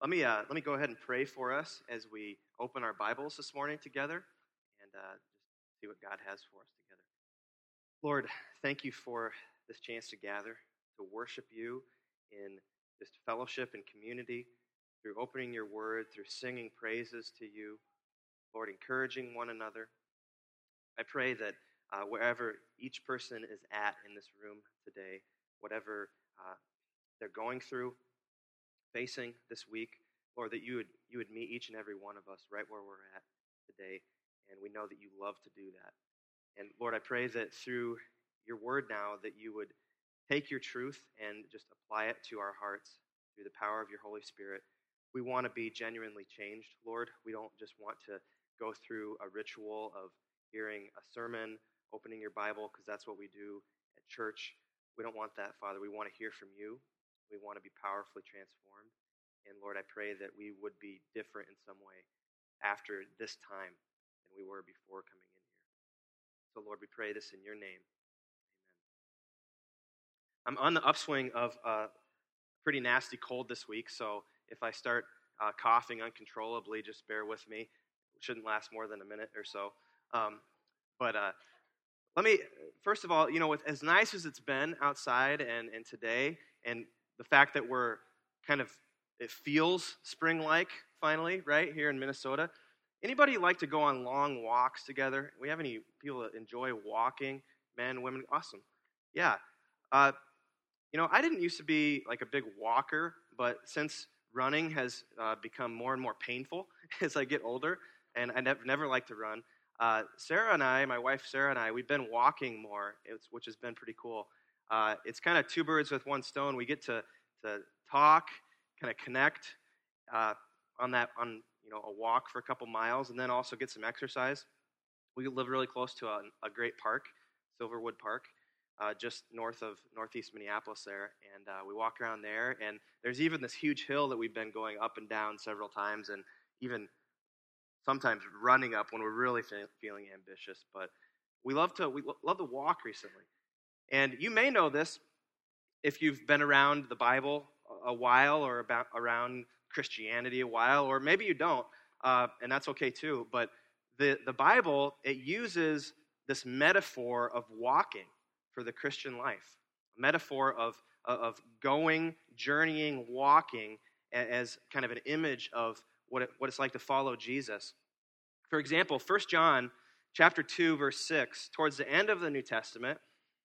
Let me go ahead and pray for us as we open our Bibles this morning together and just see what God has for us together. Lord, thank you for this chance to gather, to worship you in just fellowship and community, through opening your word, through singing praises to you, Lord, encouraging one another. I pray that wherever each person is at in this room today, whatever they're going through, facing this week, Lord, that you would meet each and every one of us right where we're at today, and we know that you love to do that. And Lord, I pray that through your word now that you would take your truth and just apply it to our hearts through the power of your Holy Spirit. We want to be genuinely changed, Lord. We don't just want to go through a ritual of hearing a sermon, opening your Bible, because that's what we do at church. We don't want that, Father. We want to hear from you. We want to be powerfully transformed. And Lord, I pray that we would be different in some way after this time than we were before coming in here. So Lord, we pray this in your name. Amen. I'm on the upswing of a pretty nasty cold this week, so if I start coughing uncontrollably, just bear with me. It shouldn't last more than a minute or so. Let me, first of all, with as nice as it's been outside and today, and the fact that we're it feels spring-like finally, right, here in Minnesota. Anybody like to go on long walks together? We have any people that enjoy walking? Men, women? Awesome. Yeah. I didn't used to be like a big walker, but since running has become more and more painful as I get older, and I never liked to run, my wife Sarah and I, we've been walking more, which has been pretty cool. It's kind of two birds with one stone. We get to talk, kind of connect on a walk for a couple miles, and then also get some exercise. We live really close to a great park, Silverwood Park, just north of northeast Minneapolis there, and we walk around there, and there's even this huge hill that we've been going up and down several times, and even sometimes running up when we're really feeling ambitious. But we love to walk recently. And you may know this if you've been around the Bible a while or around Christianity a while, or maybe you don't, and that's okay too. But the Bible, it uses this metaphor of walking for the Christian life, a metaphor of going, journeying, walking as kind of an image of what it's like to follow Jesus. For example, 1 John chapter 2, verse 6, towards the end of the New Testament,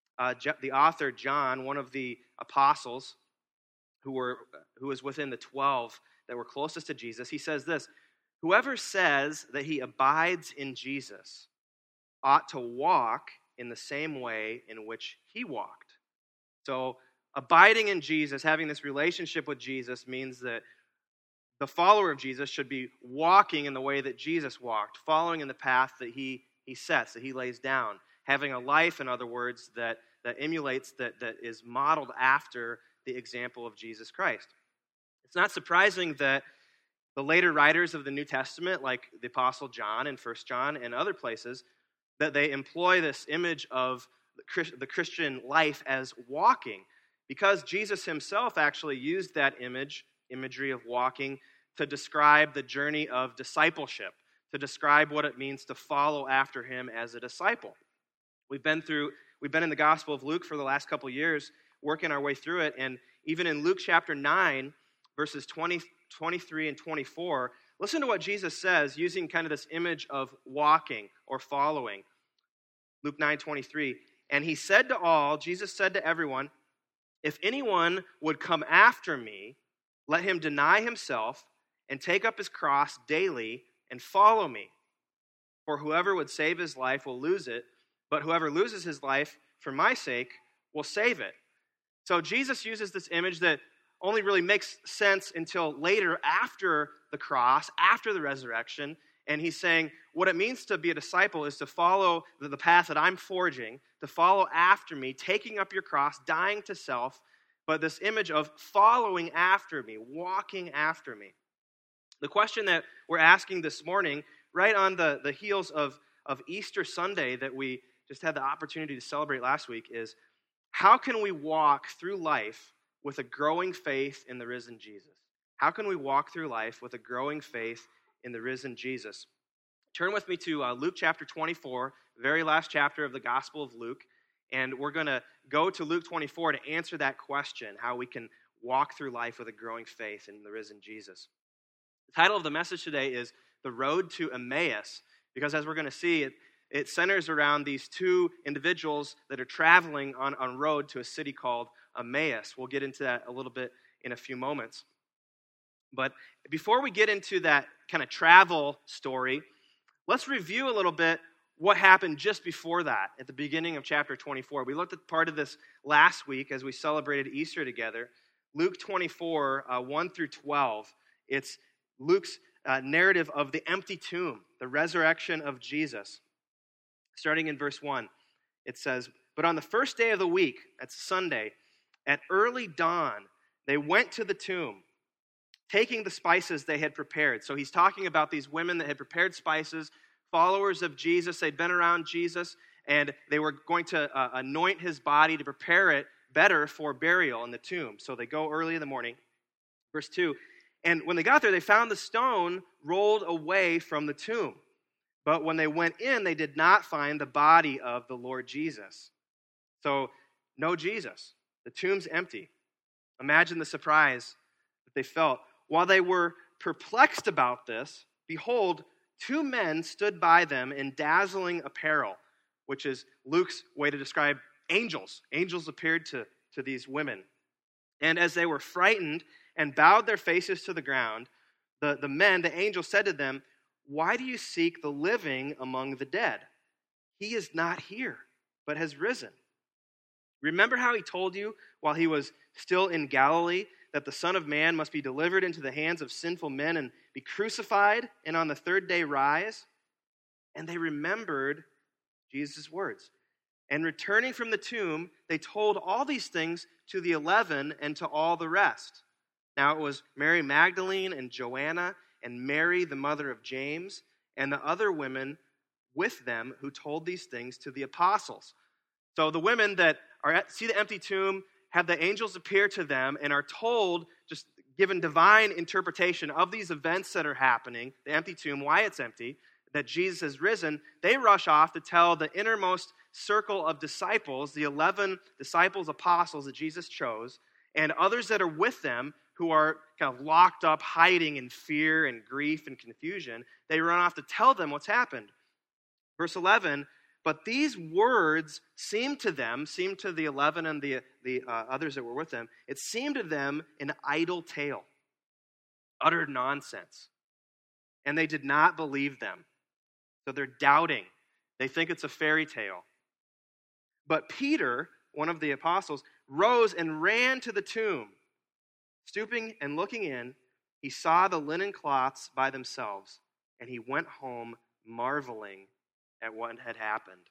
the author John, one of the apostles who was within the 12 that were closest to Jesus, he says this: "Whoever says that he abides in Jesus ought to walk in the same way in which he walked." So abiding in Jesus, having this relationship with Jesus, means that the follower of Jesus should be walking in the way that Jesus walked, following in the path that he sets, that he lays down, having a life, in other words, that emulates, that is modeled after the example of Jesus Christ. It's not surprising that the later writers of the New Testament, like the Apostle John in 1 John and other places, that they employ this image of the Christian life as walking, because Jesus himself actually used that imagery of walking to describe the journey of discipleship, to describe what it means to follow after him as a disciple. We've been in the Gospel of Luke for the last couple years, working our way through it, and even in Luke chapter 9, verses 20, 23 and 24, listen to what Jesus says using kind of this image of walking or following. Luke 9:23, "And he said to all," Jesus said to everyone, "If anyone would come after me, let him deny himself and take up his cross daily and follow me. For whoever would save his life will lose it, but whoever loses his life for my sake will save it." So Jesus uses this image that only really makes sense until later, after the cross, after the resurrection. And he's saying what it means to be a disciple is to follow the path that I'm forging, to follow after me, taking up your cross, dying to self, but this image of following after me, walking after me. The question that we're asking this morning, right on the heels of Easter Sunday that we just had the opportunity to celebrate last week, is how can we walk through life with a growing faith in the risen Jesus? How can we walk through life with a growing faith in the risen Jesus? Turn with me to Luke chapter 24, very last chapter of the Gospel of Luke, and we're going to go to Luke 24 to answer that question, how we can walk through life with a growing faith in the risen Jesus. The title of the message today is The Road to Emmaus, because as we're going to see, it centers around these two individuals that are traveling on road to a city called Emmaus. We'll get into that a little bit in a few moments. But before we get into that kind of travel story, let's review a little bit what happened just before that at the beginning of chapter 24. We looked at part of this last week as we celebrated Easter together. Luke 24, 1 through 12, it's Luke's narrative of the empty tomb, the resurrection of Jesus. Starting in verse 1, it says, "But on the first day of the week, that's Sunday, at early dawn, they went to the tomb, taking the spices they had prepared." So he's talking about these women that had prepared spices, followers of Jesus. They'd been around Jesus, and they were going to anoint his body to prepare it better for burial in the tomb. So they go early in the morning. Verse 2, "And when they got there, they found the stone rolled away from the tomb. But when they went in, they did not find the body of the Lord Jesus." So, no Jesus. The tomb's empty. Imagine the surprise that they felt. While they were perplexed about this, behold, two men stood by them in dazzling apparel, which is Luke's way to describe angels. Angels appeared to these women. And as they were frightened and bowed their faces to the ground, the angel said to them, "Why do you seek the living among the dead? He is not here, but has risen. Remember how he told you while he was still in Galilee that the Son of Man must be delivered into the hands of sinful men and be crucified and on the third day rise?" And they remembered Jesus' words. And returning from the tomb, they told all these things to the 11 and to all the rest. Now it was Mary Magdalene and Joanna and Mary, the mother of James, and the other women with them who told these things to the apostles. So the women that see the empty tomb, have the angels appear to them, and are told, just given divine interpretation of these events that are happening, the empty tomb, why it's empty, that Jesus has risen. They rush off to tell the innermost circle of disciples, the 11 disciples, apostles that Jesus chose, and others that are with them who are kind of locked up, hiding in fear and grief and confusion. They run off to tell them what's happened. Verse 11, "But these words seemed to the 11 and the others that were with them, it seemed to them an idle tale, utter nonsense. And they did not believe them." So they're doubting. They think it's a fairy tale. But Peter, one of the apostles, rose and ran to the tomb. Stooping and looking in, he saw the linen cloths by themselves, and he went home marveling at what had happened.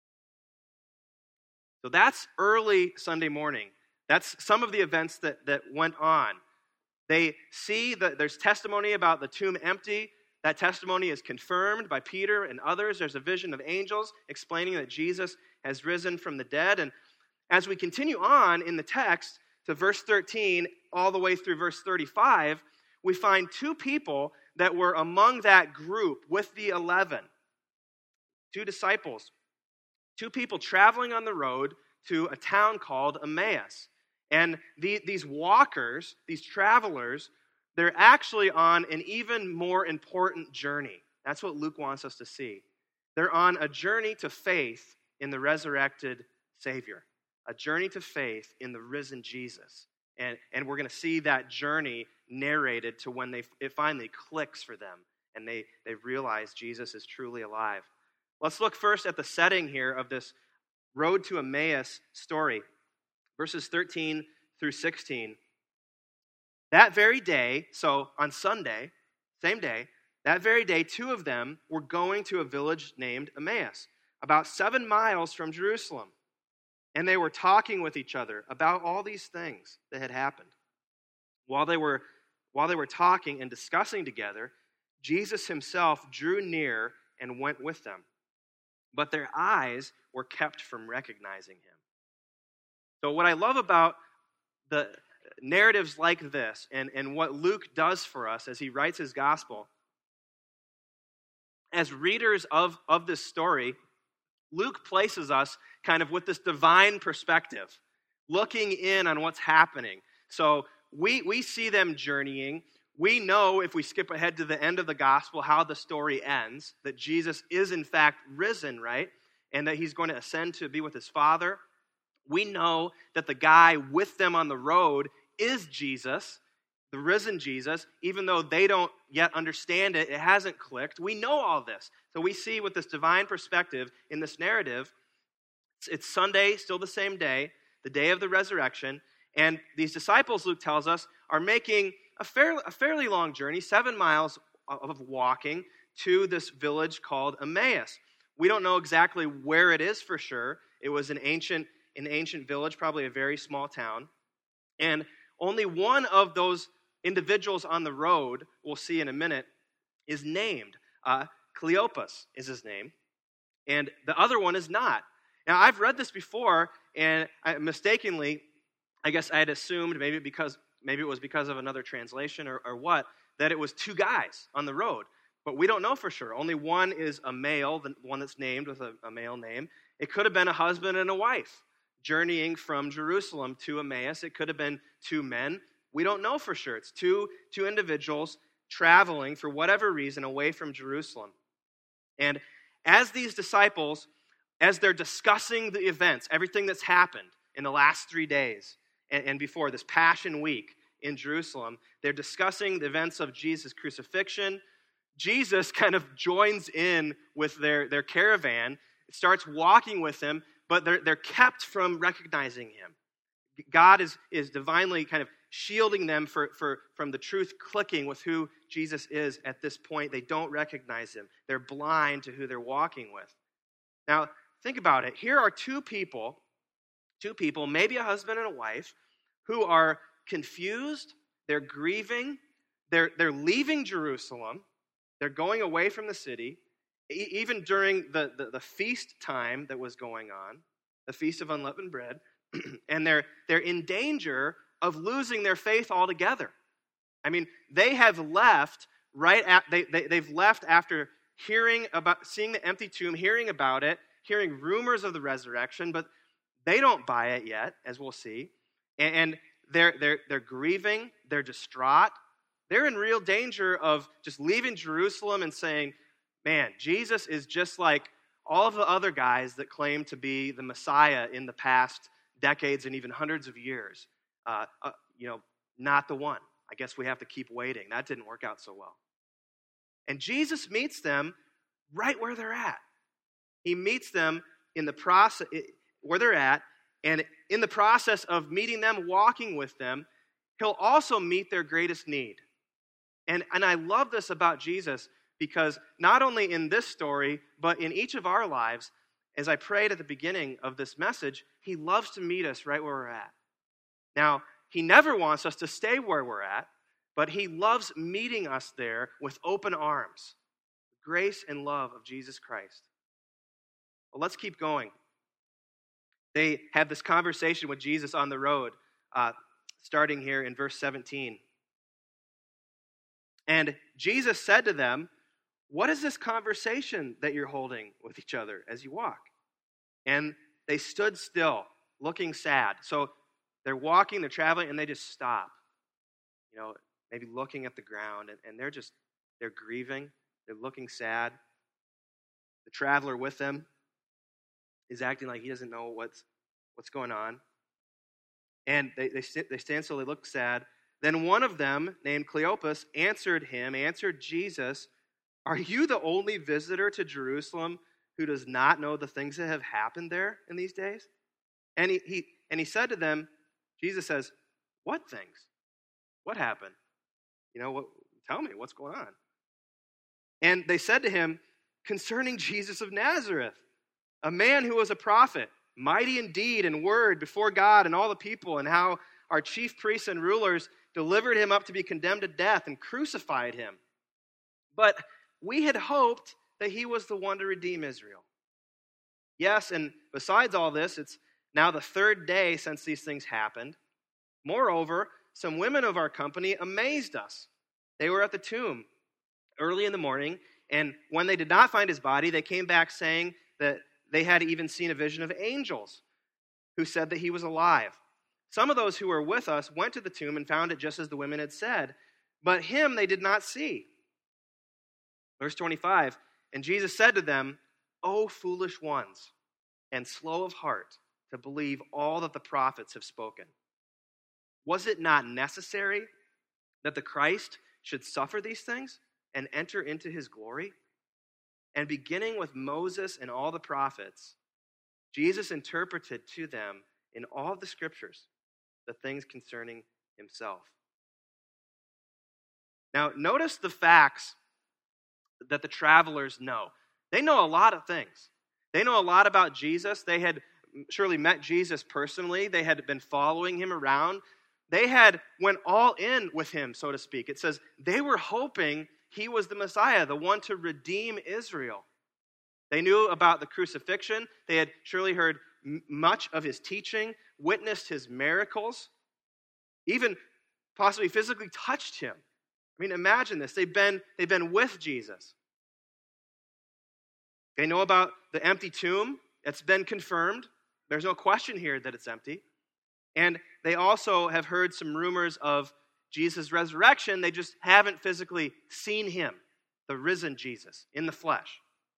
So that's early Sunday morning. That's some of the events that went on. They see that there's testimony about the tomb empty. That testimony is confirmed by Peter and others. There's a vision of angels explaining that Jesus has risen from the dead. And as we continue on in the text to verse 13, all the way through verse 35, we find two people that were among that group with the 11. Two disciples. Two people traveling on the road to a town called Emmaus. And these walkers, these travelers, they're actually on an even more important journey. That's what Luke wants us to see. They're on a journey to faith in the resurrected Savior. A journey to faith in the risen Jesus. And we're going to see that journey narrated to when it finally clicks for them and they realize Jesus is truly alive. Let's look first at the setting here of this road to Emmaus story. Verses 13 through 16. That very day, so on Sunday, same day, that very day, two of them were going to a village named Emmaus, about 7 miles from Jerusalem. And they were talking with each other about all these things that had happened. While they were talking and discussing together, Jesus himself drew near and went with them. But their eyes were kept from recognizing him. So what I love about narratives like this and what Luke does for us as he writes his gospel, as readers of this story, Luke places us kind of with this divine perspective, looking in on what's happening. So we see them journeying. We know, if we skip ahead to the end of the gospel, how the story ends, that Jesus is in fact risen, right? And that he's going to ascend to be with his Father. We know that the guy with them on the road is Jesus, the risen Jesus, even though they don't yet understand it, it hasn't clicked. We know all this. So we see with this divine perspective in this narrative, it's Sunday, still the same day, the day of the resurrection, and these disciples, Luke tells us, are making a fairly long journey, 7 miles of walking to this village called Emmaus. We don't know exactly where it is for sure. It was an ancient village, probably a very small town. And only one of those individuals on the road, we'll see in a minute, is named. Cleopas is his name. And the other one is not. Now, I've read this before, and mistakenly, I guess I had assumed, maybe it was because of another translation or what, that it was 2 guys on the road. But we don't know for sure. Only one is a male, the one that's named with a male name. It could have been a husband and a wife journeying from Jerusalem to Emmaus. It could have been 2 men. We don't know for sure. It's two individuals traveling for whatever reason away from Jerusalem. And as these disciples, as they're discussing the events, everything that's happened in the last 3 days and before this Passion Week in Jerusalem, they're discussing the events of Jesus' crucifixion. Jesus kind of joins in with their caravan, starts walking with them, but they're kept from recognizing him. God is divinely kind of shielding them from the truth clicking with who Jesus is at this point. They don't recognize him. They're blind to who they're walking with. Now, think about it. Here are two people, maybe a husband and a wife, who are confused, they're grieving, they're leaving Jerusalem, they're going away from the city, even during the feast time that was going on, the Feast of Unleavened Bread, and they're in danger of losing their faith altogether. I mean, they have left they've left after seeing the empty tomb, hearing about it, hearing rumors of the resurrection, but they don't buy it yet, as we'll see. And they're grieving, they're distraught. They're in real danger of just leaving Jerusalem and saying, man, Jesus is just like all of the other guys that claim to be the Messiah in the past decades and even hundreds of years. Not the one. I guess we have to keep waiting. That didn't work out so well. And Jesus meets them right where they're at. He meets them in the process where they're at, and in the process of meeting them, walking with them, he'll also meet their greatest need. And I love this about Jesus, because not only in this story, but in each of our lives, as I prayed at the beginning of this message, he loves to meet us right where we're at. Now, he never wants us to stay where we're at, but he loves meeting us there with open arms. The grace and love of Jesus Christ. Well, let's keep going. They have this conversation with Jesus on the road, starting here in verse 17. And Jesus said to them, "What is this conversation that you're holding with each other as you walk?" And they stood still, looking sad. So they're walking, they're traveling, and they just stop. Maybe looking at the ground, and they're grieving, they're looking sad. The traveler with them is acting like he doesn't know what's going on. And they stand still, they look sad. Then one of them, named Cleopas, answered Jesus, "Are you the only visitor to Jerusalem who does not know the things that have happened there in these days?" And he said to them, Jesus says, "What things? What happened? Tell me, what's going on?" And they said to him, "Concerning Jesus of Nazareth, a man who was a prophet, mighty in deed and word before God and all the people, and how our chief priests and rulers delivered him up to be condemned to death and crucified him. But we had hoped that he was the one to redeem Israel." Yes, and besides all this, it's now the 3rd day since these things happened. Moreover, some women of our company amazed us. They were at the tomb early in the morning, and when they did not find his body, they came back saying that they had even seen a vision of angels who said that he was alive. Some of those who were with us went to the tomb and found it just as the women had said, but him they did not see. Verse 25, and Jesus said to them, O foolish ones, and slow of heart to believe all that the prophets have spoken. Was it not necessary that the Christ should suffer these things and enter into his glory? And beginning with Moses and all the prophets, Jesus interpreted to them in all the scriptures the things concerning himself. Now, notice the facts that the travelers know. They know a lot of things. They know a lot about Jesus. They had surely met Jesus personally. They had been following him around. They had went all in with him, so to speak. It says they were hoping he was the Messiah, the one to redeem Israel. They knew about the crucifixion. They had surely heard much of his teaching, witnessed his miracles, even possibly physically touched him. I mean, imagine this. They've been with Jesus. They know about the empty tomb. It's been confirmed. There's no question here that it's empty. And they also have heard some rumors of Jesus' resurrection. They just haven't physically seen him, the risen Jesus, in the flesh.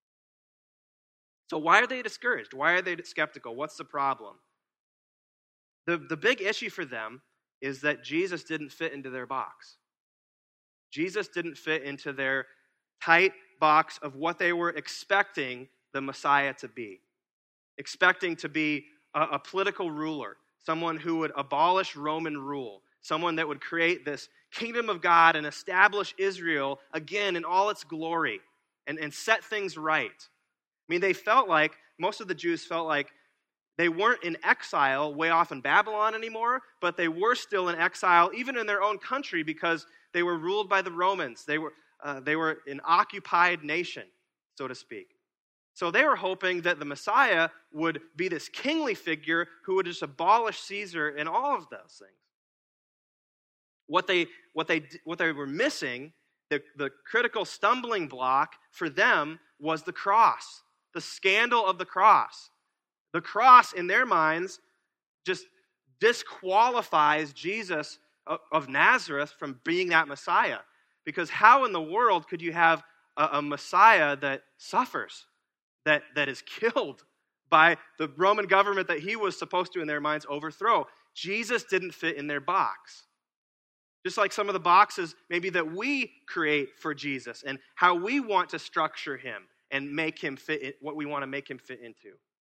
So why are they discouraged? Why are they skeptical? What's the problem? The big issue for them is that Jesus didn't fit into their box. Jesus didn't fit into their tight box of what they were expecting the Messiah to be. Expecting to be a political ruler, someone who would abolish Roman rule, someone that would create this kingdom of God and establish Israel again in all its glory and set things right. I mean, most of the Jews felt like they weren't in exile way off in Babylon anymore, but they were still in exile even in their own country because they were ruled by the Romans. They were an occupied nation, so to speak. So they were hoping that the Messiah would be this kingly figure who would just abolish Caesar and all of those things. What they were missing, the critical stumbling block for them was the cross, the scandal of the cross. The cross, in their minds, just disqualifies Jesus of Nazareth from being that Messiah. Because how in the world could you have a Messiah that suffers, that is killed by the Roman government that he was supposed to, in their minds, overthrow? Jesus didn't fit in their box. Just like some of the boxes maybe that we create for Jesus and how we want to structure him and make him fit in what we want to make him fit into.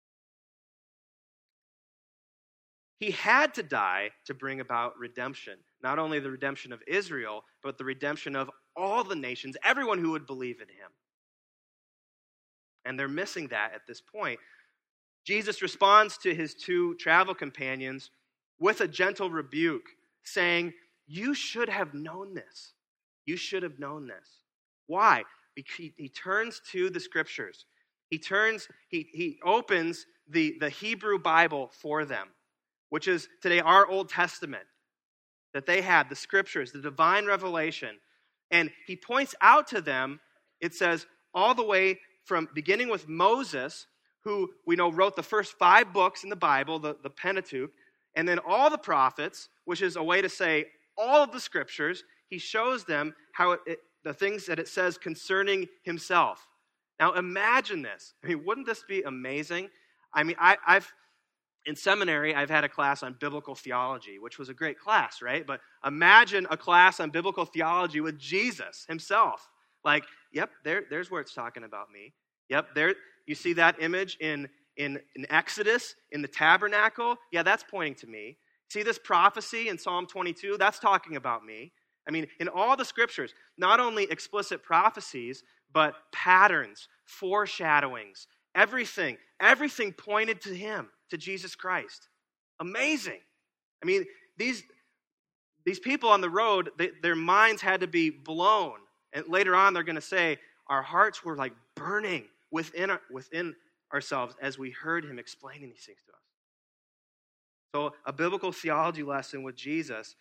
He had to die to bring about redemption. Not only the redemption of Israel, but the redemption of all the nations, everyone who would believe in him. And they're missing that at this point. Jesus responds to his two travel companions with a gentle rebuke, saying, you should have known this. You should have known this. Why? Because he turns to the scriptures. He opens the Hebrew Bible for them, which is today our Old Testament, that they had, the scriptures, the divine revelation. And he points out to them, it says, all the way from beginning with Moses, who we know wrote the first 5 books in the Bible, the Pentateuch, and then all the prophets, which is a way to say all of the scriptures. He shows them how the things that it says concerning himself. Now imagine this. I mean, wouldn't this be amazing? I mean, in seminary, I've had a class on biblical theology, which was a great class, right? But imagine a class on biblical theology with Jesus himself. Like, yep, there's where it's talking about me. Yep, there you see that image in Exodus, in the tabernacle. Yeah, that's pointing to me. See this prophecy in Psalm 22? That's talking about me. I mean, in all the scriptures, not only explicit prophecies, but patterns, foreshadowings, everything pointed to him, to Jesus Christ. Amazing. I mean, these people on the road, their minds had to be blown. And later on, they're going to say, our hearts were like burning within ourselves as we heard him explaining these things to us. So a biblical theology lesson with Jesus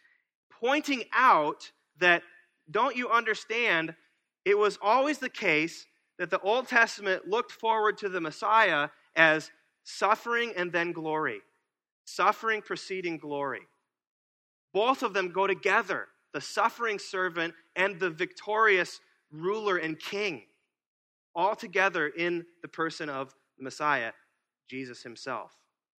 pointing out that, don't you understand, it was always the case that the Old Testament looked forward to the Messiah as suffering and then glory. Suffering preceding glory. Both of them go together, the suffering servant and the victorious ruler and king, all together in the person of the Messiah, Jesus himself.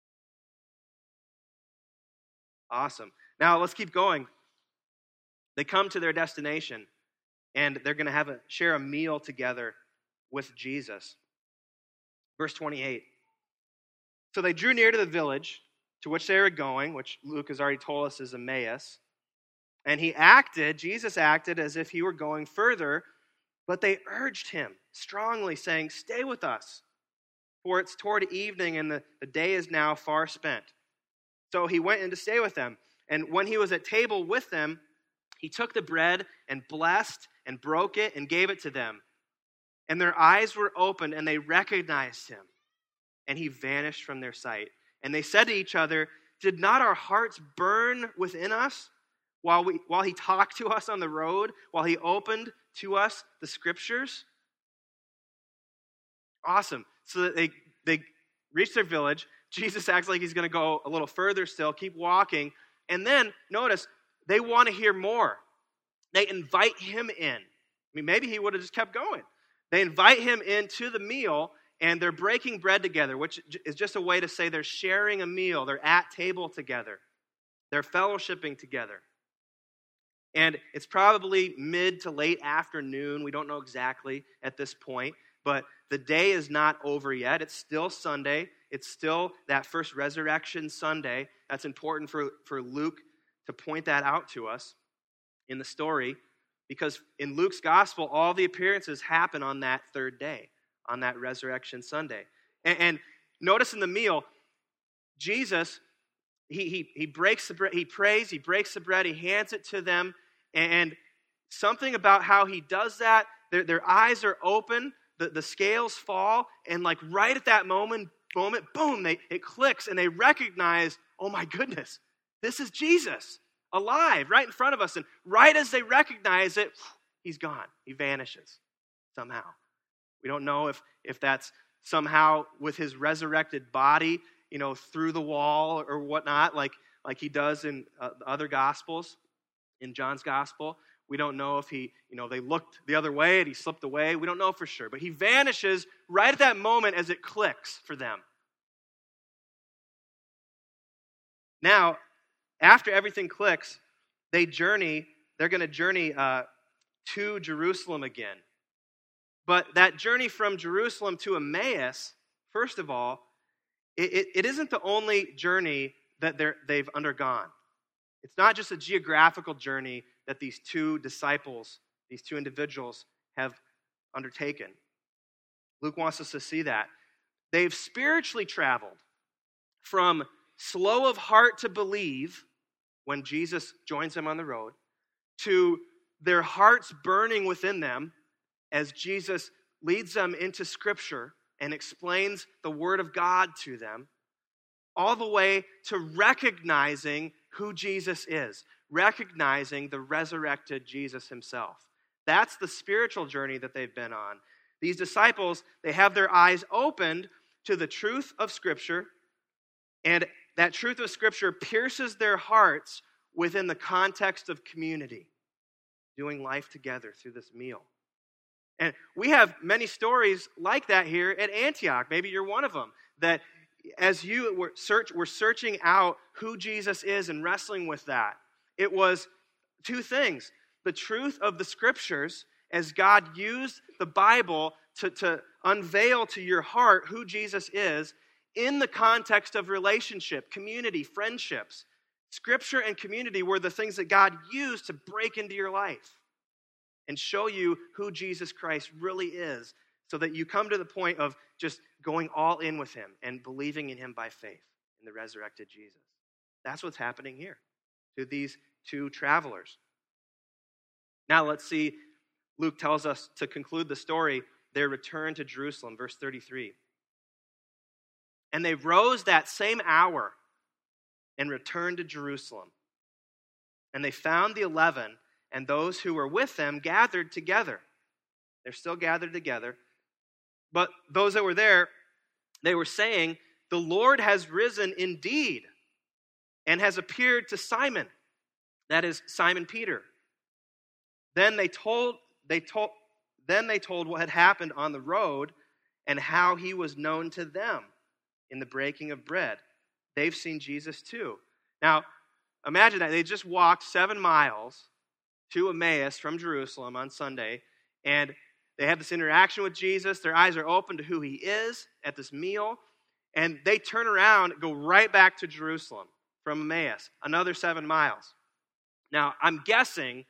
Awesome. Now let's keep going. They come to their destination, and they're going to share a meal together with Jesus. Verse 28. So they drew near to the village to which they were going, which Luke has already told us is Emmaus. And Jesus acted as if he were going further, but they urged him strongly, saying, "Stay with us, for it's toward evening, and the day is now far spent." So he went in to stay with them. And when he was at table with them, he took the bread and blessed and broke it and gave it to them. And their eyes were opened, and they recognized him. And he vanished from their sight. And they said to each other, "Did not our hearts burn within us while he talked to us on the road, while he opened to us the scriptures?" Awesome. So that they reach their village. Jesus acts like he's going to go a little further still, keep walking. And then, notice, they want to hear more. They invite him in. I mean, maybe he would have just kept going. They invite him into the meal, and they're breaking bread together, which is just a way to say they're sharing a meal. They're at table together. They're fellowshipping together. And it's probably mid to late afternoon. We don't know exactly at this point, but the day is not over yet. It's still Sunday. It's still that first resurrection Sunday. That's important for Luke to point that out to us in the story, because in Luke's gospel, all the appearances happen on that third day, on that resurrection Sunday. And notice in the meal, Jesus, he breaks the bread, he prays, he breaks the bread, he hands it to them, and something about how he does that, their eyes are open, the scales fall, and like right at that moment, boom, it clicks, and they recognize, oh my goodness, this is Jesus, alive, right in front of us. And right as they recognize it, he's gone. He vanishes somehow. We don't know if that's somehow with his resurrected body, through the wall or whatnot, like he does in the other Gospels, in John's Gospel. We don't know if they looked the other way and he slipped away. We don't know for sure. But he vanishes right at that moment as it clicks for them. Now, after everything clicks, they're going to journey to Jerusalem again. But that journey from Jerusalem to Emmaus, first of all, it isn't the only journey that they've undergone. It's not just a geographical journey that these two disciples, these two individuals have undertaken. Luke wants us to see that. They've spiritually traveled from slow of heart to believe when Jesus joins them on the road, to their hearts burning within them as Jesus leads them into Scripture and explains the Word of God to them, all the way to recognizing who Jesus is, recognizing the resurrected Jesus himself. That's the spiritual journey that they've been on. These disciples, they have their eyes opened to the truth of Scripture, and that truth of Scripture pierces their hearts within the context of community, doing life together through this meal. And we have many stories like that here at Antioch. Maybe you're one of them, that as you were searching out who Jesus is and wrestling with that, it was two things. The truth of the Scriptures, as God used the Bible to unveil to your heart who Jesus is in the context of relationship, community, friendships. Scripture and community were the things that God used to break into your life and show you who Jesus Christ really is, so that you come to the point of just going all in with him and believing in him by faith in the resurrected Jesus. That's what's happening here to these two travelers. Now let's see, Luke tells us to conclude the story, their return to Jerusalem, verse 33. And they rose that same hour and returned to Jerusalem. And they found the 11 and those who were with them gathered together. They're still gathered together. But those that were there, they were saying, "The Lord has risen indeed and has appeared to Simon." That is Simon Peter. Then they told what had happened on the road and how he was known to them in the breaking of bread. They've seen Jesus too. Now, imagine that. They just walked 7 miles to Emmaus from Jerusalem on Sunday, and they have this interaction with Jesus. Their eyes are open to who he is at this meal, and they turn around and go right back to Jerusalem from Emmaus, another 7 miles. Now, I'm guessing,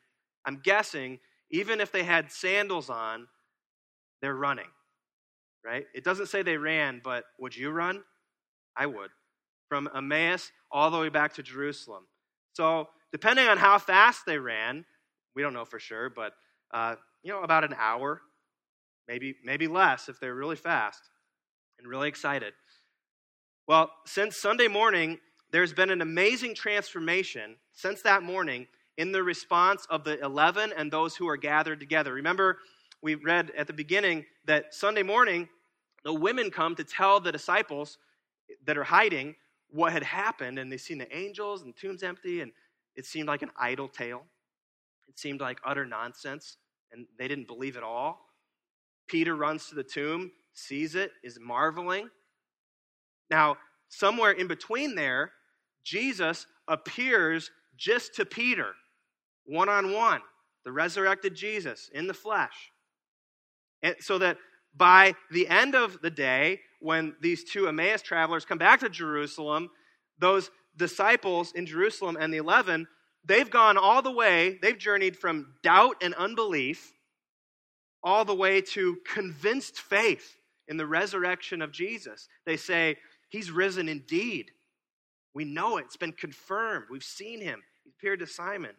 even if they had sandals on, they're running, right? It doesn't say they ran, but would you run? I would. From Emmaus all the way back to Jerusalem. So, depending on how fast they ran, we don't know for sure, but about an hour, maybe less if they're really fast and really excited. Well, since Sunday morning, there's been an amazing transformation since that morning in the response of the 11 and those who are gathered together. Remember, we read at the beginning that Sunday morning, the women come to tell the disciples that are hiding what had happened, and they've seen the angels and the tomb's empty, and it seemed like an idle tale. It seemed like utter nonsense, and they didn't believe it all. Peter runs to the tomb, sees it, is marveling. Now, somewhere in between there, Jesus appears just to Peter, one-on-one, the resurrected Jesus in the flesh. And so that by the end of the day, when these 2 Emmaus travelers come back to Jerusalem, those disciples in Jerusalem and the 11, they've gone all the way, they've journeyed from doubt and unbelief all the way to convinced faith in the resurrection of Jesus. They say, he's risen indeed. We know it. It's been confirmed. We've seen him. He appeared to Simon.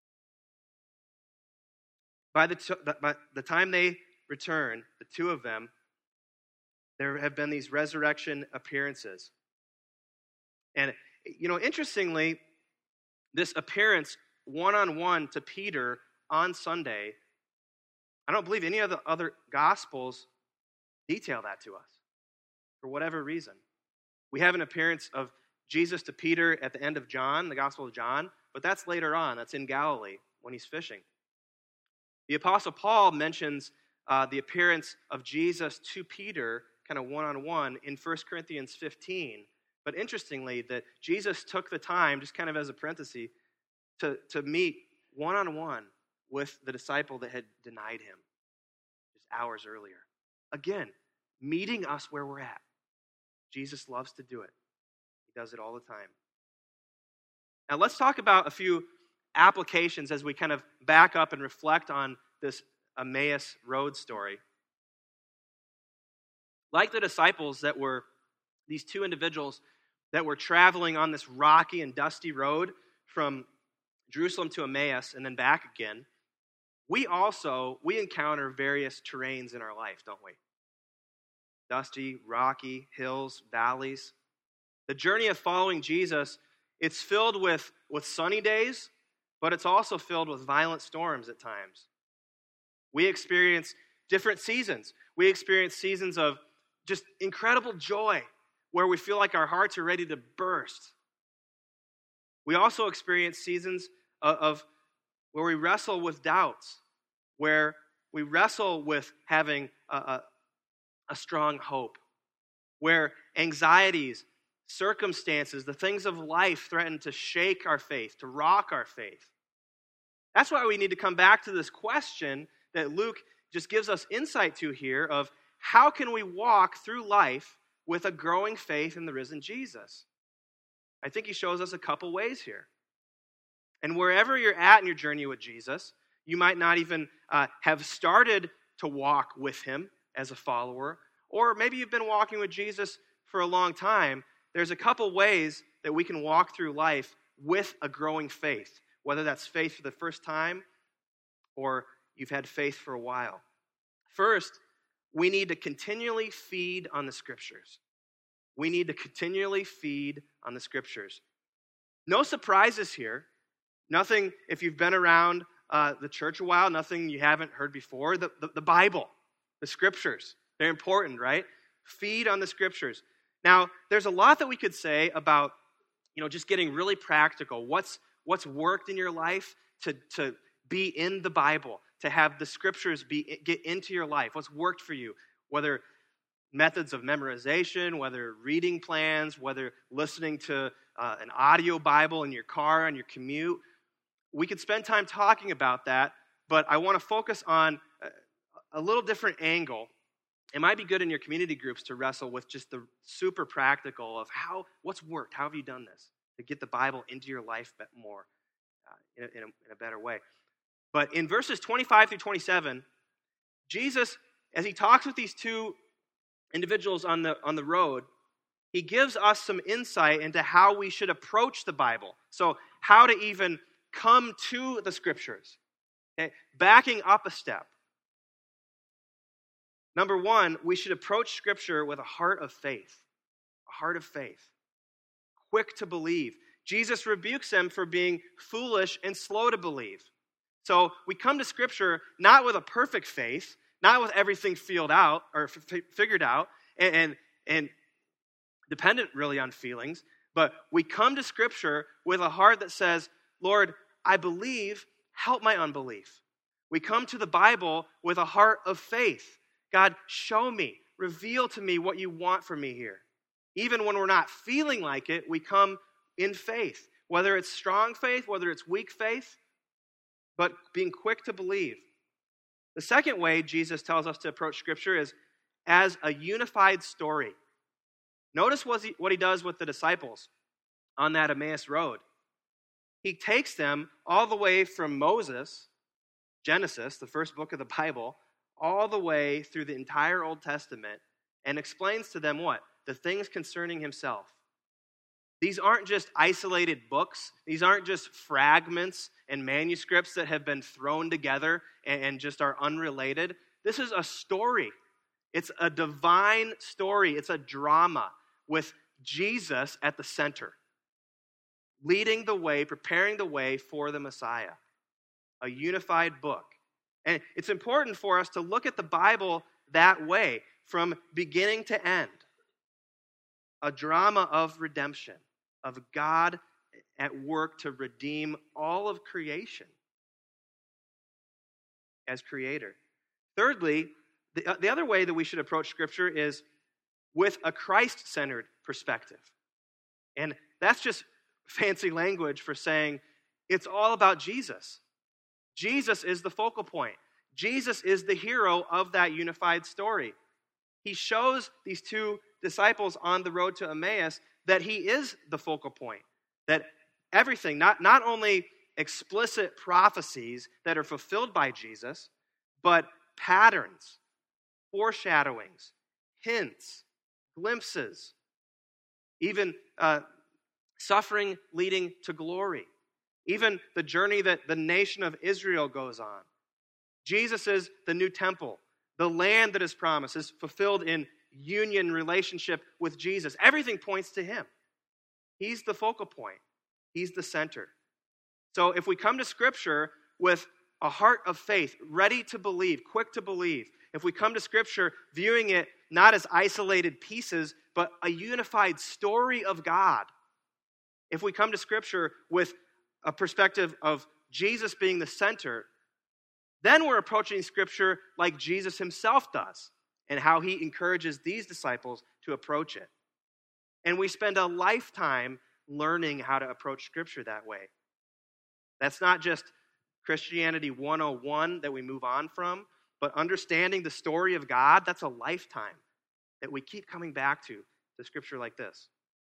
By the time they return, the 2 of them, there have been these resurrection appearances. And, interestingly, this appearance one-on-one to Peter on Sunday, I don't believe any of the other Gospels detail that to us for whatever reason. We have an appearance of Jesus to Peter at the end of John, the Gospel of John, but that's later on. That's in Galilee when he's fishing. The Apostle Paul mentions the appearance of Jesus to Peter kind of one-on-one in 1 Corinthians 15. But interestingly, that Jesus took the time, just kind of as a parenthesis, to meet one-on-one with the disciple that had denied him just hours earlier. Again, meeting us where we're at. Jesus loves to do it. He does it all the time. Now let's talk about a few applications as we kind of back up and reflect on this Emmaus Road story. Like the disciples that were these 2 individuals that were traveling on this rocky and dusty road from Jerusalem to Emmaus and then back again, we encounter various terrains in our life, don't we? Dusty, rocky, hills, valleys. The journey of following Jesus, it's filled with sunny days, but it's also filled with violent storms at times. We experience different seasons. We experience seasons of just incredible joy where we feel like our hearts are ready to burst. We also experience seasons of where we wrestle with doubts, where we wrestle with having a strong hope, where anxieties, circumstances, the things of life threaten to shake our faith, to rock our faith. That's why we need to come back to this question that Luke just gives us insight to here of how can we walk through life with a growing faith in the risen Jesus? I think he shows us a couple ways here. And wherever you're at in your journey with Jesus, you might not even have started to walk with him as a follower, or maybe you've been walking with Jesus for a long time. There's a couple ways that we can walk through life with a growing faith, whether that's faith for the first time or you've had faith for a while. First, we need to continually feed on the Scriptures. We need to continually feed on the Scriptures. No surprises here. Nothing, if you've been around the church a while, nothing you haven't heard before. The Bible, the scriptures, they're important, right? Feed on the scriptures. Now, there's a lot that we could say about, just getting really practical. What's worked in your life to be in the Bible, to have the scriptures get into your life? What's worked for you? Whether methods of memorization, whether reading plans, whether listening to an audio Bible in your car on your commute. We could spend time talking about that, but I want to focus on a little different angle. It might be good in your community groups to wrestle with just the super practical of what's worked. How have you done this to get the Bible into your life more in a better way? But in verses 25 through 27, Jesus, as he talks with these two individuals on the road, he gives us some insight into how we should approach the Bible. So how to even come to the scriptures. Okay? Backing up a step. Number one, we should approach scripture with a heart of faith. A heart of faith. Quick to believe. Jesus rebukes them for being foolish and slow to believe. So we come to scripture not with a perfect faith, not with everything figured out, and dependent really on feelings, but we come to scripture with a heart that says, Lord, I believe, help my unbelief. We come to the Bible with a heart of faith. God, show me, reveal to me what you want from me here. Even when we're not feeling like it, we come in faith, whether it's strong faith, whether it's weak faith, but being quick to believe. The second way Jesus tells us to approach Scripture is as a unified story. Notice what he does with the disciples on that Emmaus road. He takes them all the way from Moses, Genesis, the first book of the Bible, all the way through the entire Old Testament, and explains to them what? The things concerning himself. These aren't just isolated books. These aren't just fragments and manuscripts that have been thrown together and just are unrelated. This is a story. It's a divine story. It's a drama with Jesus at the center, leading the way, preparing the way for the Messiah. A unified book. And it's important for us to look at the Bible that way, from beginning to end. A drama of redemption, of God at work to redeem all of creation as creator. Thirdly, the other way that we should approach Scripture is with a Christ-centered perspective. And that's just fancy language for saying it's all about Jesus. Jesus is the focal point. Jesus is the hero of that unified story. He shows these two disciples on the road to Emmaus that he is the focal point. That everything, not only explicit prophecies that are fulfilled by Jesus, but patterns, foreshadowings, hints, glimpses, even suffering leading to glory, even the journey that the nation of Israel goes on. Jesus is the new temple. The land that is promised is fulfilled in union relationship with Jesus. Everything points to him. He's the focal point. He's the center. So if we come to Scripture with a heart of faith, ready to believe, quick to believe, if we come to Scripture viewing it not as isolated pieces, but a unified story of God, if we come to Scripture with a perspective of Jesus being the center, then we're approaching Scripture like Jesus himself does and how he encourages these disciples to approach it. And we spend a lifetime learning how to approach Scripture that way. That's not just Christianity 101 that we move on from, but understanding the story of God, that's a lifetime that we keep coming back to Scripture like this.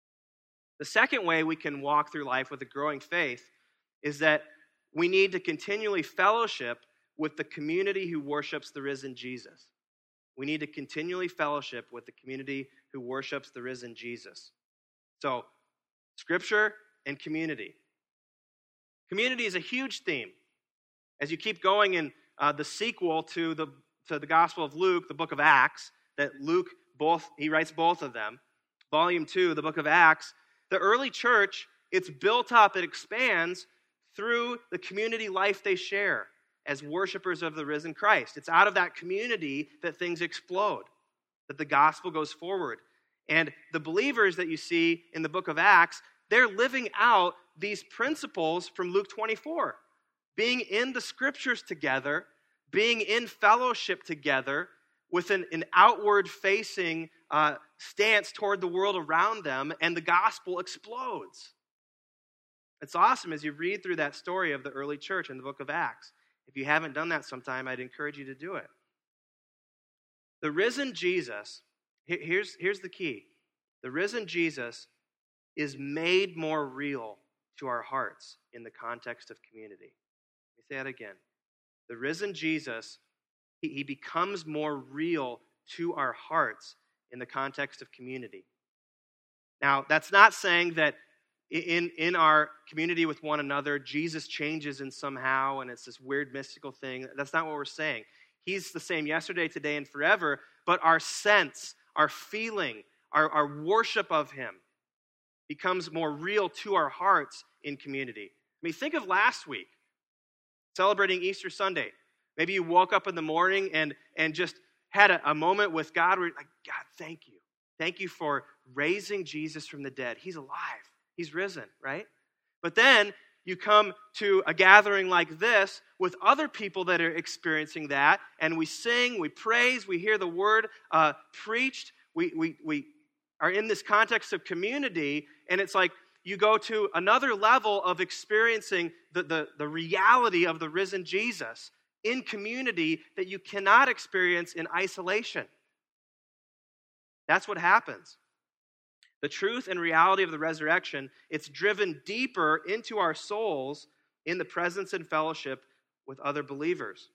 The second way we can walk through life with a growing faith is that we need to continually fellowship with the community who worships the risen Jesus. We need to continually fellowship with the community who worships the risen Jesus. So, Scripture and community. Community is a huge theme. As you keep going in the sequel to the Gospel of Luke, the book of Acts, that Luke he writes both of them. Volume 2, the book of Acts, the early church, it's built up, it expands through the community life they share as worshipers of the risen Christ. It's out of that community that things explode, that the gospel goes forward. And the believers that you see in the book of Acts, they're living out these principles from Luke 24. Being in the scriptures together, being in fellowship together with an outward-facing stance toward the world around them, and the gospel explodes. It's awesome as you read through that story of the early church in the book of Acts. If you haven't done that sometime, I'd encourage you to do it. The risen Jesus, here's the key. The risen Jesus is made more real to our hearts in the context of community. Let me say that again. The risen Jesus, he becomes more real to our hearts in the context of community. Now, that's not saying that in our community with one another, Jesus changes in somehow and it's this weird mystical thing. That's not what we're saying. He's the same yesterday, today, and forever, but our sense, our feeling, our worship of him becomes more real to our hearts in community. I mean, think of last week, celebrating Easter Sunday. Maybe you woke up in the morning and just had a moment with God where you're like, God, thank you. Thank you for raising Jesus from the dead. He's alive. He's risen, right? But then you come to a gathering like this with other people that are experiencing that, and we sing, we praise, we hear the word preached. We are in this context of community, and it's like you go to another level of experiencing the reality of the risen Jesus in community that you cannot experience in isolation. That's what happens. The truth and reality of the resurrection, it's driven deeper into our souls in the presence and fellowship with other believers.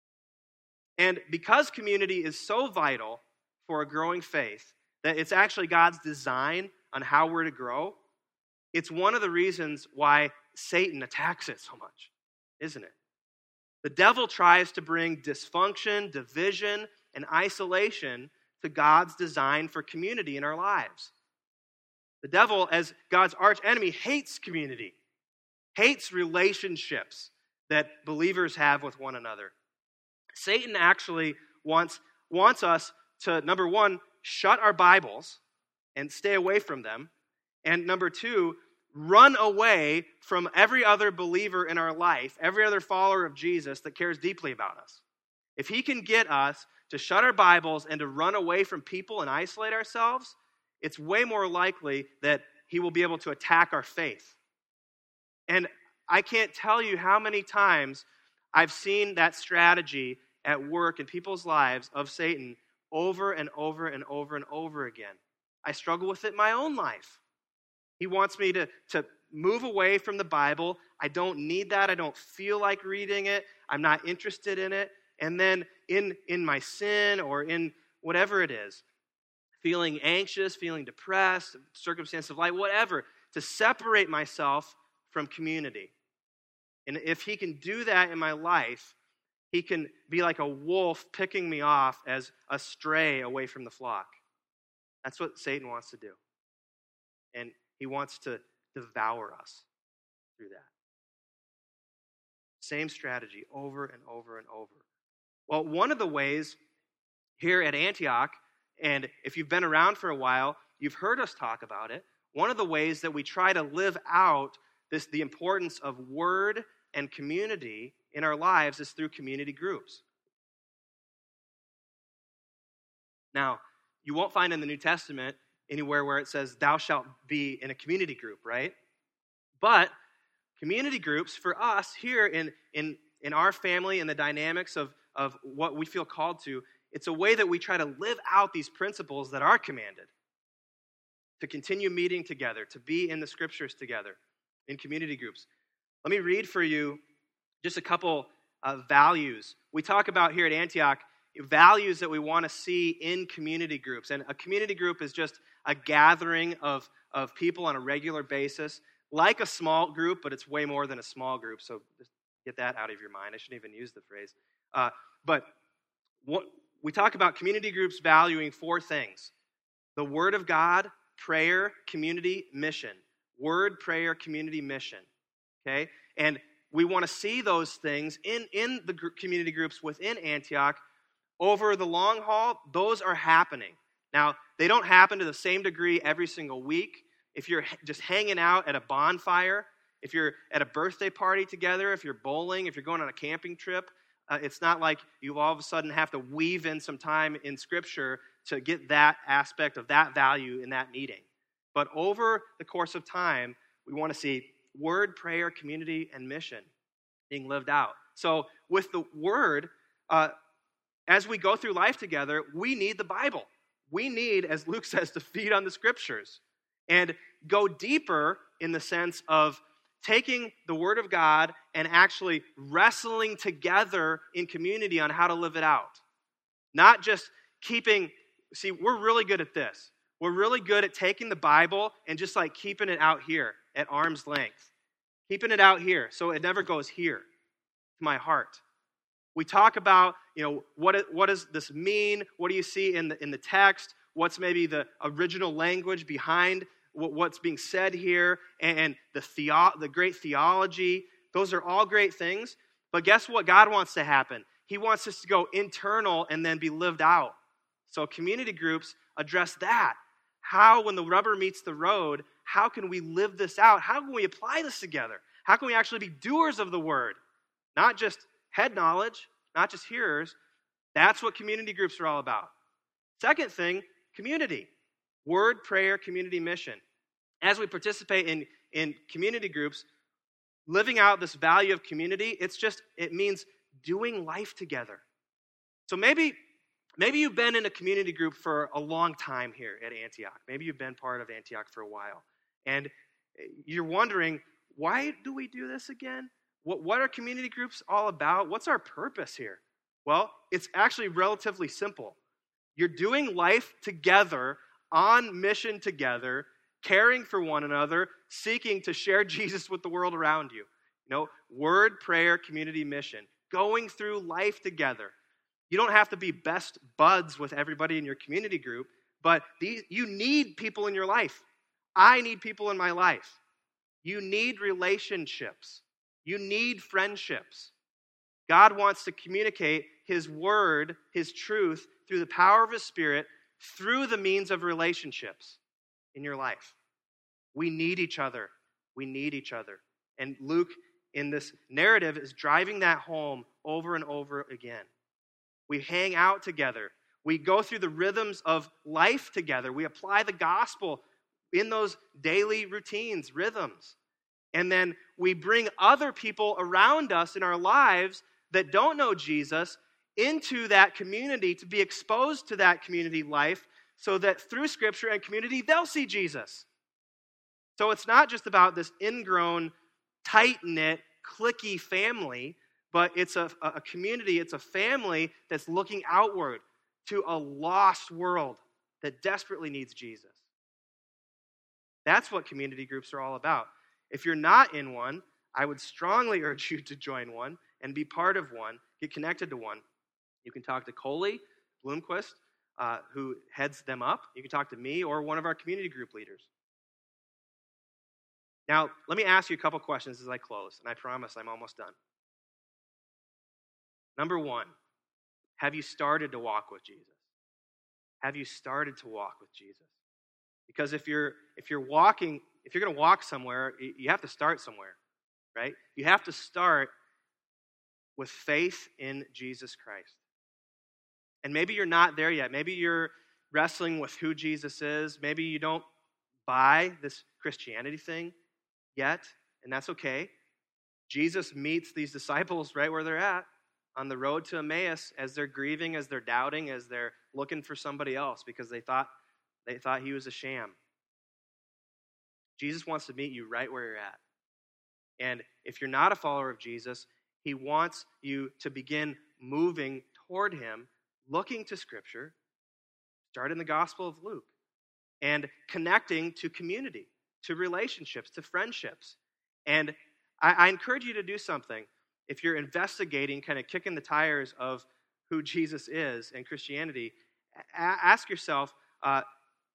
And because community is so vital for a growing faith, that it's actually God's design on how we're to grow, it's one of the reasons why Satan attacks it so much, isn't it? The devil tries to bring dysfunction, division, and isolation to God's design for community in our lives. The devil, as God's arch enemy, hates community, hates relationships that believers have with one another. Satan actually wants us to, number one, shut our Bibles and stay away from them, and number two, run away from every other believer in our life, every other follower of Jesus that cares deeply about us. If he can get us to shut our Bibles and to run away from people and isolate ourselves, it's way more likely that he will be able to attack our faith. And I can't tell you how many times I've seen that strategy at work in people's lives of Satan over and over and over and over again. I struggle with it in my own life. He wants me to move away from the Bible. I don't need that. I don't feel like reading it. I'm not interested in it. And then in my sin or in whatever it is, feeling anxious, feeling depressed, circumstance of life, whatever, to separate myself from community. And if he can do that in my life, he can be like a wolf picking me off as a stray away from the flock. That's what Satan wants to do. And he wants to devour us through that. Same strategy over and over and over. Well, one of the ways here at Antioch, and if you've been around for a while, you've heard us talk about it. One of the ways that we try to live out the importance of word and community in our lives is through community groups. Now, you won't find in the New Testament anywhere where it says, thou shalt be in a community group, right? But community groups for us here in our family and the dynamics of what we feel called to, it's a way that we try to live out these principles that are commanded. To continue meeting together, to be in the scriptures together, in community groups. Let me read for you just a couple of values. We talk about here at Antioch, values that we want to see in community groups. And a community group is just a gathering of people on a regular basis, like a small group, but it's way more than a small group. So just get that out of your mind. I shouldn't even use the phrase. But we talk about community groups valuing four things: the Word of God, prayer, community, mission. Word, prayer, community, mission. Okay? And we want to see those things in the community groups within Antioch. Over the long haul, those are happening. Now, they don't happen to the same degree every single week. If you're just hanging out at a bonfire, if you're at a birthday party together, if you're bowling, if you're going on a camping trip, it's not like you all of a sudden have to weave in some time in Scripture to get that aspect of that value in that meeting. But over the course of time, we want to see word, prayer, community, and mission being lived out. So with the word, as we go through life together, we need the Bible. We need, as Luke says, to feed on the Scriptures and go deeper in the sense of taking the Word of God and actually wrestling together in community on how to live it out. Not just we're really good at this. We're really good at taking the Bible and just like keeping it out here at arm's length. Keeping it out here so it never goes here to my heart. We talk about, what does this mean? What do you see in the text? What's maybe the original language behind what's being said here? And the great theology. Those are all great things. But guess what God wants to happen? He wants us to go internal and then be lived out. So community groups address that. How, when the rubber meets the road, how can we live this out? How can we apply this together? How can we actually be doers of the word? Not just head knowledge, not just hearers. That's what community groups are all about. Second thing, community. Word, prayer, community, mission. As we participate in community groups, living out this value of community, it means doing life together. So maybe you've been in a community group for a long time here at Antioch. Maybe you've been part of Antioch for a while. And you're wondering, why do we do this again? What are community groups all about? What's our purpose here? Well, it's actually relatively simple. You're doing life together, on mission together, caring for one another, seeking to share Jesus with the world around you. Word, prayer, community, mission. Going through life together. You don't have to be best buds with everybody in your community group, but you need people in your life. I need people in my life. You need relationships. You need friendships. God wants to communicate His word, His truth, through the power of His Spirit, through the means of relationships in your life. We need each other. We need each other. And Luke, in this narrative, is driving that home over and over again. We hang out together. We go through the rhythms of life together. We apply the gospel in those daily routines, rhythms. And then we bring other people around us in our lives that don't know Jesus into that community to be exposed to that community life so that through Scripture and community, they'll see Jesus. So it's not just about this ingrown, tight-knit, cliquey family, but it's a community, it's a family that's looking outward to a lost world that desperately needs Jesus. That's what community groups are all about. If you're not in one, I would strongly urge you to join one and be part of one, get connected to one. You can talk to Coley Bloomquist, who heads them up. You can talk to me or one of our community group leaders. Now, let me ask you a couple questions as I close, and I promise I'm almost done. Number one, have you started to walk with Jesus? Have you started to walk with Jesus? Because if you're going to walk somewhere, you have to start somewhere, right? You have to start with faith in Jesus Christ. And maybe you're not there yet. Maybe you're wrestling with who Jesus is. Maybe you don't buy this Christianity thing yet, and that's okay. Jesus meets these disciples right where they're at on the road to Emmaus as they're grieving, as they're doubting, as they're looking for somebody else because they thought he was a sham. Jesus wants to meet you right where you're at. And if you're not a follower of Jesus, He wants you to begin moving toward Him, looking to Scripture, start in the Gospel of Luke, and connecting to community, to relationships, to friendships. And I encourage you to do something. If you're investigating, kind of kicking the tires of who Jesus is and Christianity, ask yourself,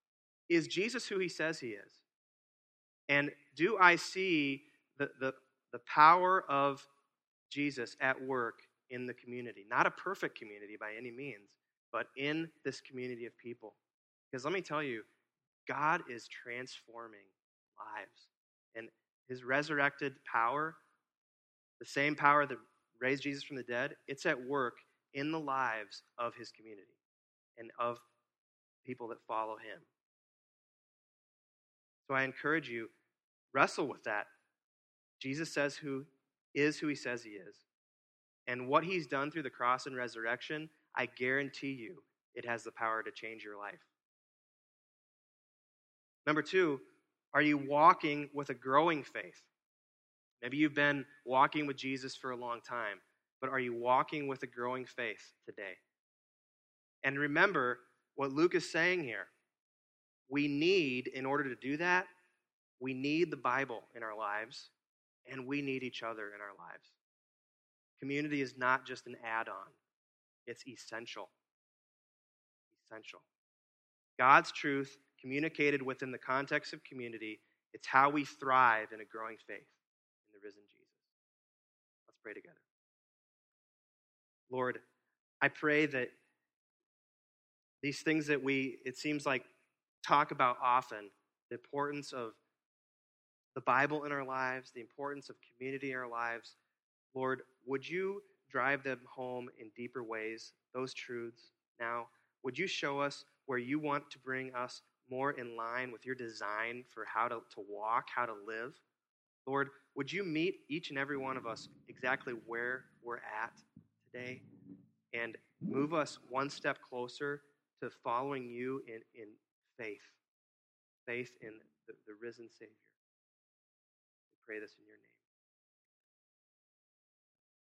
is Jesus who He says He is? And do I see the The power of Jesus at work in the community. Not a perfect community by any means, but in this community of people. Because let me tell you, God is transforming lives. And his resurrected power, the same power that raised Jesus from the dead, it's at work in the lives of his community and of people that follow him. So I encourage you, wrestle with that. Jesus says who he says he is. And what he's done through the cross and resurrection, I guarantee you, it has the power to change your life. Number 2, are you walking with a growing faith? Maybe you've been walking with Jesus for a long time, but are you walking with a growing faith today? And remember what Luke is saying here. We need, in order to do that, we need the Bible in our lives, and we need each other in our lives. Community is not just an add-on. It's essential. Essential. God's truth communicated within the context of community, it's how we thrive in a growing faith in the risen Jesus. Let's pray together. Lord, I pray that these things that it seems like, talk about often, the importance of the Bible in our lives, the importance of community in our lives, Lord, would you drive them home in deeper ways, those truths now? Would you show us where you want to bring us more in line with your design for how to walk, how to live? Lord, would you meet each and every one of us exactly where we're at today and move us one step closer to following you in faith in the risen Savior. We pray this in your name.